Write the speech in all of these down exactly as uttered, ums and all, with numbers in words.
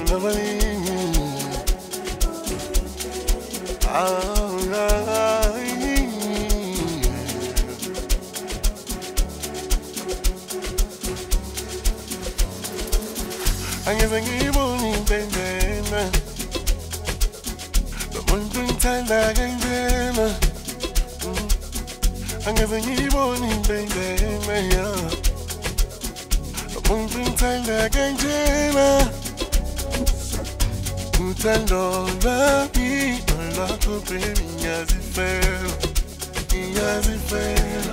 Angize ngibone impendena Umuntu ngithanda kanjena Angize ngibone impendena Umuntu ngithanda kanjena Uthando lwami olwakho baby ngiyazifela ngiyazifela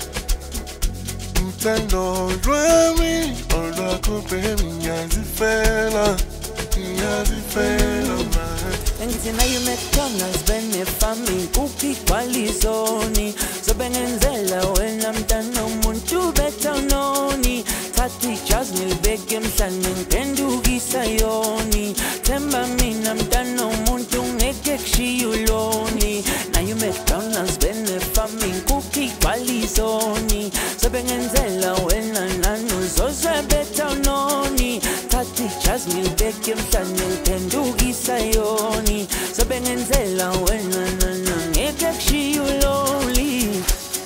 Uthando lwami olwakho baby ngiyazifela ngiyazifela man Angithi nayo McDonald's benefami kuphi kwalizoni Zobe ngenzela wena mntana umuntu betha unoni Thathi ijazi nilibeke emhlane ngiphendukisa yoni Themba mina mntana umuntu ngeke kushiya uloni Nayo McDonald's benefami kuphi kwalizoni Zobe ngenzela wena nani uzozwe betha unoni Thathi ijazi nilibeke emhlane ngiphendukisa yoni Zobe ngenzela wena nani ngeke kushiya uloni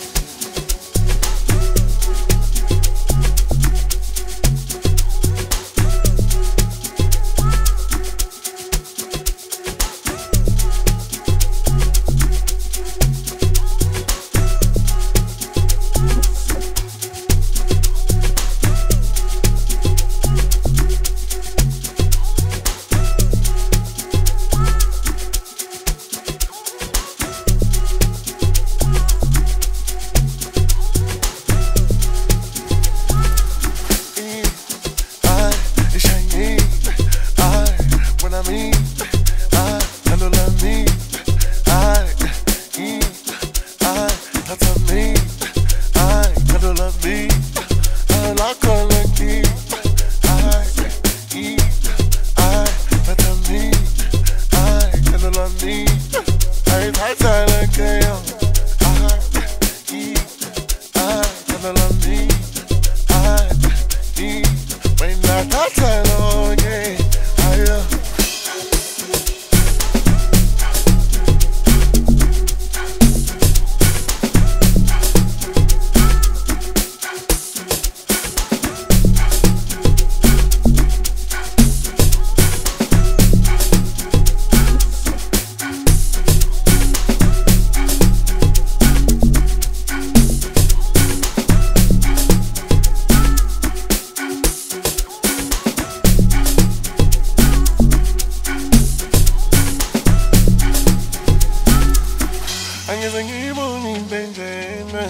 Angize ngibone impendena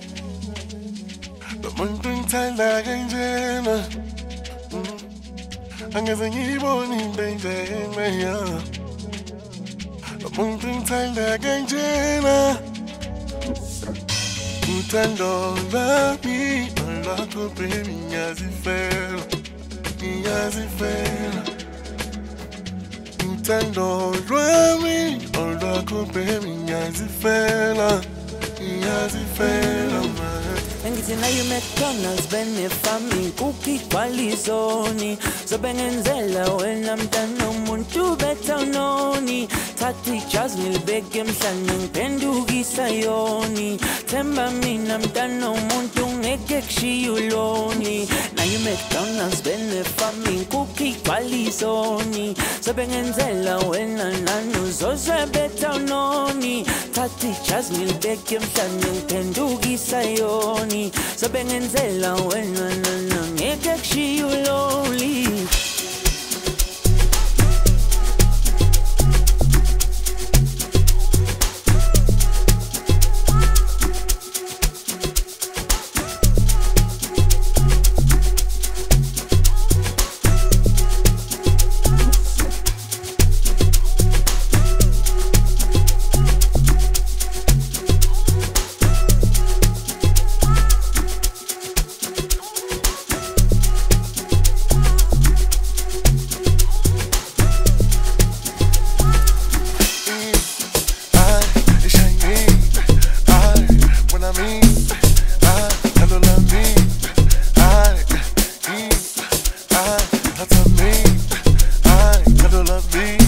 Umuntu ngithanda kanjena Angize ngibone impendena Umuntu ngithanda kanjena Uthando lwami olwakho baby ngiyazifela ngiyazifela Uthando lwami olwakho baby ngiyazifela ngiyazifela man Angithi nayo McDonald's benefami kuphi kwalizoni Zobe ngenzela wena mntana umuntu betha unoni Thathi ijazi nilibeke emhlane ngiphendukisa yoni Themba mina mntana umuntu ngeke kushiya uloni Nayo McDonald's benefami kuphi kwalizoni Zobe ngenzela wena nani uzozwe betha unoni Thathi ijazi nilibeke emhlane ngiphendukisa yoni Zobe ngenzela wena nani ngeke kushiya uloni me.